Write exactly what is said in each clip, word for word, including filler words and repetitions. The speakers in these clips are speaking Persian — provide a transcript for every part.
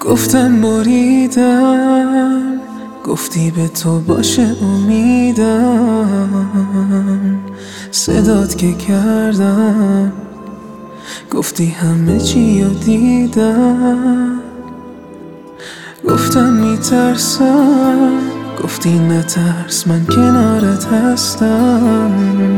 گفتم بریدم، گفتی به تو باشه امیدم. صدات که کردم، گفتی همه چی رو دیدم. گفتم میترسم، گفتی نترس من کنارت هستم.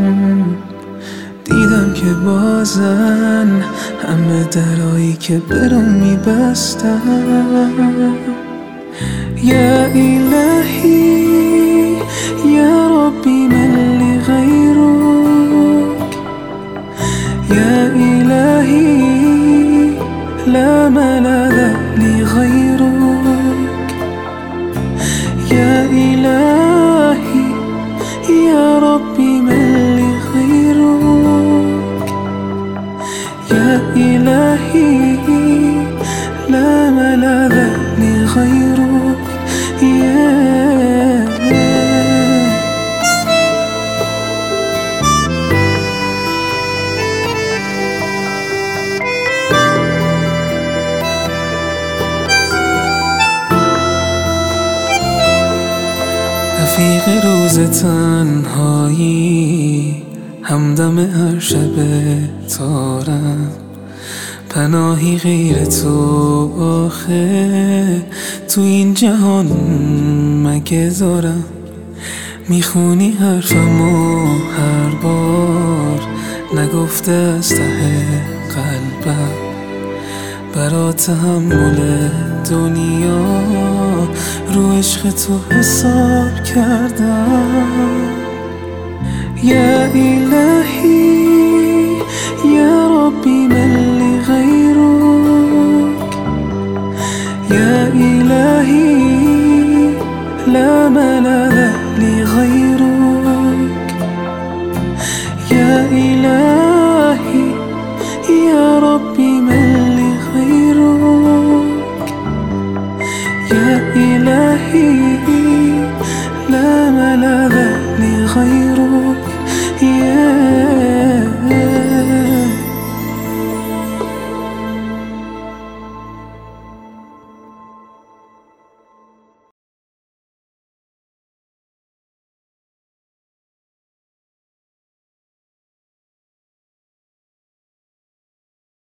دیدم که بازن همه درایی که برام میبستم. یا الهی یا ربی من لغیرک، یا الهی لا ملذ لغیرک، یا الهی یا ربی من لغیرک، یا الهی لا ملذ لغیرک. رفیق روز تنهایی، همدم هر شب تارم. پناهی غیر تو آخه تو این جهان مگه دارم. میخونی حرفمو هر بار، نگفته از ته قلبم. برا تحمل دنیا رو عشق تو حساب کردم. یا الهی یا ربی من لغیرک، یا الهی لا ملذ لغیرک، یا الهی